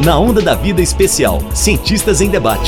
Na Onda da Vida Especial, Cientistas em Debate.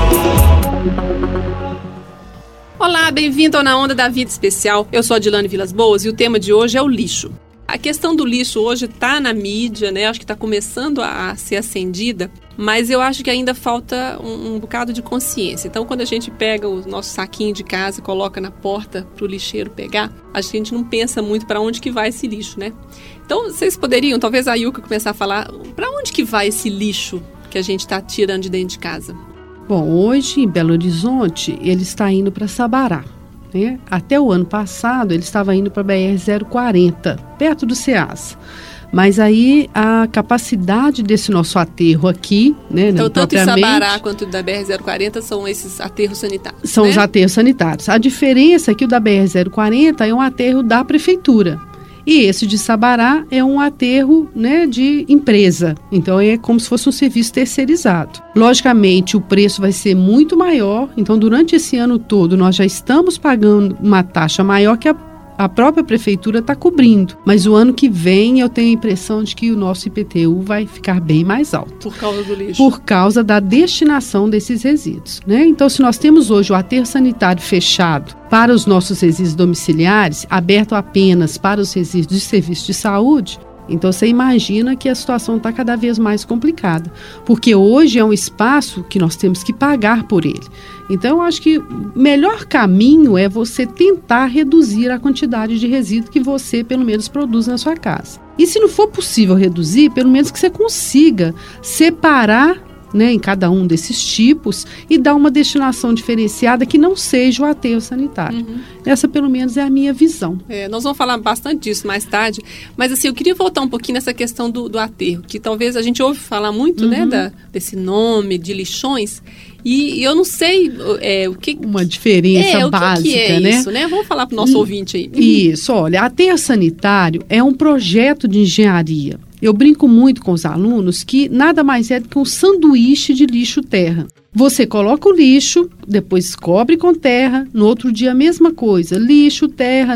Olá, bem-vindo ao Na Onda da Vida Especial. Eu sou a Dilane Vilas Boas e o tema de hoje é o lixo. A questão do lixo hoje está na mídia, né? Acho que está começando a ser acendida, mas eu acho que ainda falta um bocado de consciência. Então, quando a gente pega o nosso saquinho de casa e coloca na porta para o lixeiro pegar, a gente não pensa muito para onde que vai esse lixo, né? Então, vocês poderiam, talvez a Ilka começar a falar, para onde que vai esse lixo que a gente está tirando de dentro de casa? Bom, hoje em Belo Horizonte, ele está indo para Sabará. Né? Até o ano passado, ele estava indo para a BR-040, perto do Ceasa. Mas aí a capacidade desse nosso aterro aqui, né? Então, tanto em Sabará quanto da BR-040 são esses aterros sanitários. São, né? Os aterros sanitários. A diferença é que o da BR-040 é um aterro da prefeitura. E esse de Sabará é um aterro, né, de empresa. Então é como se fosse um serviço terceirizado. Logicamente, o preço vai ser muito maior. Então, durante esse ano todo, nós já estamos pagando uma taxa maior que a própria prefeitura está cobrindo. Mas o ano que vem eu tenho a impressão de que o nosso IPTU vai ficar bem mais alto. Por causa do lixo. Por causa da destinação desses resíduos, né? Então, se nós temos hoje o aterro sanitário fechado para os nossos resíduos domiciliares, aberto apenas para os resíduos de serviço de saúde, então você imagina que a situação está cada vez mais complicada, porque hoje é um espaço que nós temos que pagar por ele. Então eu acho que o melhor caminho é você tentar reduzir a quantidade de resíduo que você pelo menos produz na sua casa. E se não for possível reduzir, pelo menos que você consiga separar, né, em cada um desses tipos e dar uma destinação diferenciada que não seja o aterro sanitário. Essa, pelo menos, é a minha visão. Nós vamos falar bastante disso mais tarde, mas assim, eu queria voltar um pouquinho nessa questão do aterro, que talvez a gente ouve falar muito, né, desse nome de lixões, e eu não sei o que... Uma diferença básica, que é né? Isso, né? Vamos falar para o nosso ouvinte aí. Isso, olha, aterro sanitário é um projeto de engenharia. Eu brinco muito com os alunos que nada mais é do que um sanduíche de lixo-terra. Você coloca o lixo, depois cobre com terra, no outro dia a mesma coisa, lixo, terra,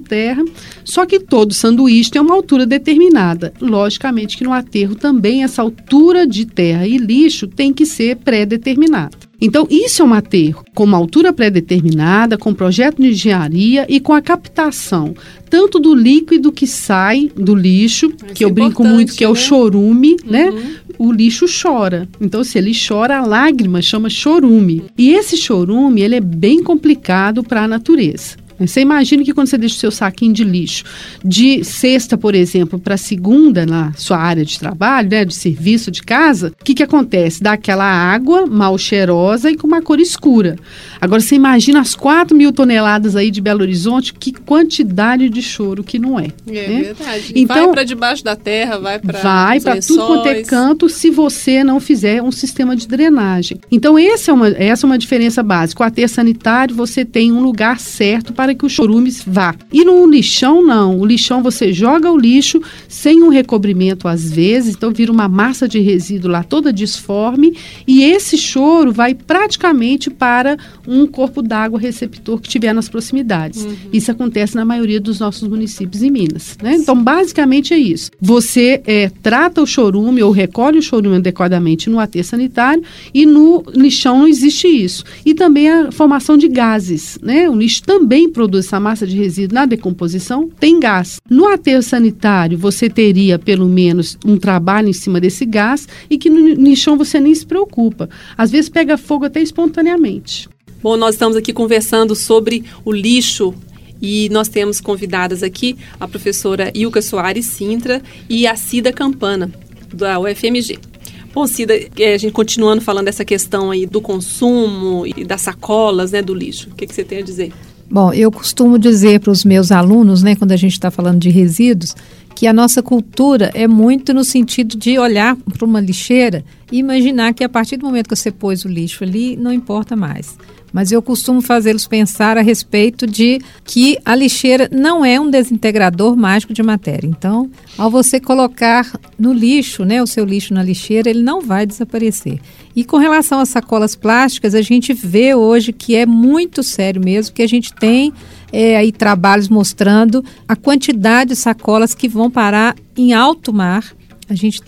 só que todo sanduíche tem uma altura determinada. Logicamente que no aterro também essa altura de terra e lixo tem que ser pré-determinada. Então, isso é um aterro com uma altura pré-determinada, com projeto de engenharia e com a captação tanto do líquido que sai do lixo, que eu brinco muito que é o chorume, né? O lixo chora. Então, se ele chora, a lágrima chama chorume. E esse chorume, ele é bem complicado para a natureza. Você imagina que quando você deixa o seu saquinho de lixo de sexta, por exemplo, para segunda na sua área de trabalho, né, de serviço de casa, o que acontece? Dá aquela água mal cheirosa e com uma cor escura. Agora você imagina as 4.000 toneladas aí de Belo Horizonte, que quantidade de choro que não é. Né? Verdade. Então, vai para debaixo da terra, vai para tudo quanto é canto, se você não fizer um sistema de drenagem. Então essa é uma diferença básica. O aterro sanitário, você tem um lugar certo para que o chorume vá. E no lixão, não. O lixão, você joga o lixo sem um recobrimento às vezes, então vira uma massa de resíduo lá toda disforme, e esse choro vai praticamente para um corpo d'água receptor que tiver nas proximidades. Isso acontece na maioria dos nossos municípios em Minas, né? Então, basicamente é isso. Você trata o chorume ou recolhe o chorume adequadamente no aterro sanitário, e no lixão não existe isso. E também a formação de gases, né? O lixo também produz essa massa de resíduo na decomposição, tem gás. No aterro sanitário, você teria pelo menos um trabalho em cima desse gás, e que no lixão você nem se preocupa. Às vezes pega fogo até espontaneamente. Bom, nós estamos aqui conversando sobre o lixo e nós temos convidadas aqui a professora Ilka Soares Sintra e a Cida Campana, da UFMG. Bom, Cida, a gente continuando falando dessa questão aí do consumo e das sacolas, né, do lixo. O que você tem a dizer? Bom, eu costumo dizer para os meus alunos, né, quando a gente está falando de resíduos, que a nossa cultura é muito no sentido de olhar para uma lixeira e imaginar que a partir do momento que você pôs o lixo ali, não importa mais. Mas eu costumo fazê-los pensar a respeito de que a lixeira não é um desintegrador mágico de matéria. Então, ao você colocar no lixo, né, o seu lixo na lixeira, ele não vai desaparecer. E com relação às sacolas plásticas, a gente vê hoje que é muito sério mesmo, que a gente tem aí trabalhos mostrando a quantidade de sacolas que vão parar em alto mar. A gente tem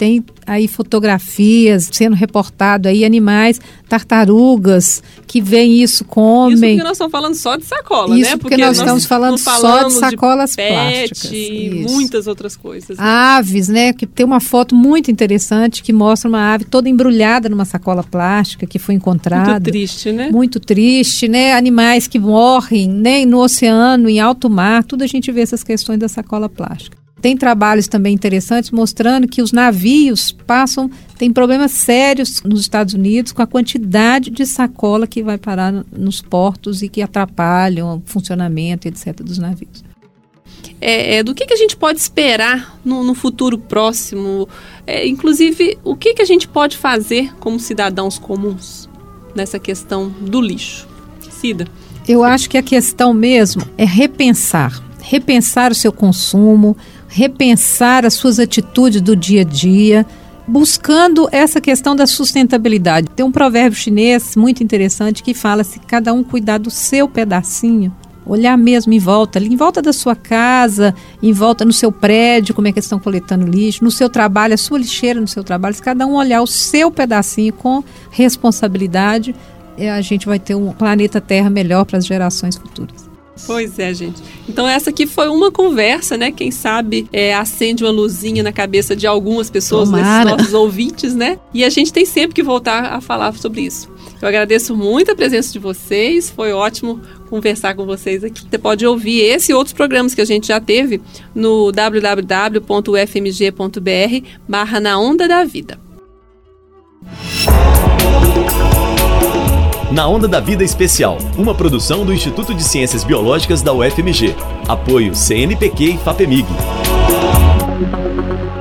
aí fotografias sendo reportado aí, animais, tartarugas, que veem isso, comem. Isso porque nós estamos falando só de sacola, isso né? Porque nós estamos falando só de sacolas plásticas. E muitas outras coisas. Né? Aves, né? Que tem uma foto muito interessante que mostra uma ave toda embrulhada numa sacola plástica que foi encontrada. Muito triste, né? Muito triste, né? Animais que morrem, né? No oceano, em alto mar, tudo a gente vê essas questões da sacola plástica. Tem trabalhos também interessantes mostrando que os navios tem problemas sérios nos Estados Unidos com a quantidade de sacola que vai parar nos portos e que atrapalham o funcionamento, etc., dos navios. Do que a gente pode esperar no futuro próximo? Inclusive, o que a gente pode fazer como cidadãos comuns nessa questão do lixo? Cida? Eu acho que a questão mesmo é repensar o seu consumo, repensar as suas atitudes do dia a dia, buscando essa questão da sustentabilidade. Tem um provérbio chinês muito interessante que fala: se cada um cuidar do seu pedacinho, olhar mesmo em volta, ali em volta da sua casa, em volta no seu prédio, como é que eles estão coletando lixo, no seu trabalho, a sua lixeira no seu trabalho, se cada um olhar o seu pedacinho com responsabilidade, a gente vai ter um planeta Terra melhor para as gerações futuras. Pois é, gente. Então essa aqui foi uma conversa, né? Quem sabe acende uma luzinha na cabeça de algumas pessoas, nesses nossos ouvintes, né? E a gente tem sempre que voltar a falar sobre isso. Eu agradeço muito a presença de vocês, foi ótimo conversar com vocês aqui. Você pode ouvir esse e outros programas que a gente já teve no www.ufmg.br/Na Onda da Vida. Na Onda da Vida Especial, uma produção do Instituto de Ciências Biológicas da UFMG. Apoio CNPq e FAPEMIG.